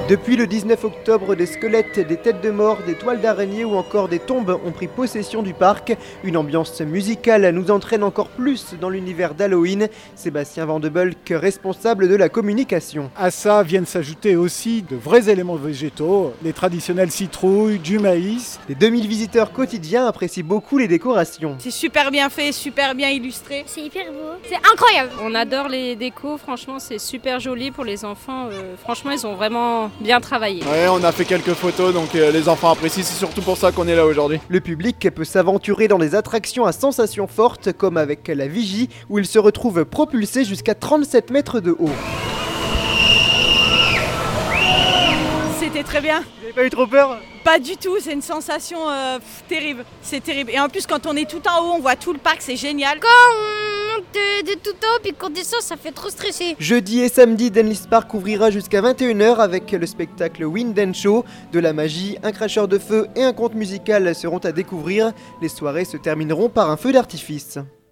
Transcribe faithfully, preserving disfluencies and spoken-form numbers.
Depuis le dix-neuf octobre, des squelettes, des têtes de mort, des toiles d'araignées ou encore des tombes ont pris possession du parc. Une ambiance musicale nous entraîne encore plus dans l'univers d'Halloween. Sébastien Vandebulk, responsable de la communication. À ça viennent s'ajouter aussi de vrais éléments végétaux, les traditionnelles citrouilles, du maïs. Les deux mille visiteurs quotidiens apprécient beaucoup les décorations. C'est super bien fait, super bien illustré. C'est hyper beau, c'est incroyable. On adore les décos, franchement c'est super joli pour les enfants. Euh, franchement ils ont vraiment bien travaillé. Ouais, on a fait quelques photos, donc euh, les enfants apprécient, c'est surtout pour ça qu'on est là aujourd'hui. Le public peut s'aventurer dans des attractions à sensations fortes, comme avec la Vigie, où il se retrouve propulsé jusqu'à trente-sept mètres de haut. C'était très bien. Vous n'avez pas eu trop peur ? Pas du tout, c'est une sensation euh, pff, terrible. C'est terrible. Et en plus, quand on est tout en haut, on voit tout le parc, c'est génial. Quand on monte de, de tout en haut puis qu'on descend, ça fait trop stresser. Jeudi et samedi, Denlis Park ouvrira jusqu'à vingt et une heures avec le spectacle Wind and Show. De la magie, un cracheur de feu et un conte musical seront à découvrir. Les soirées se termineront par un feu d'artifice.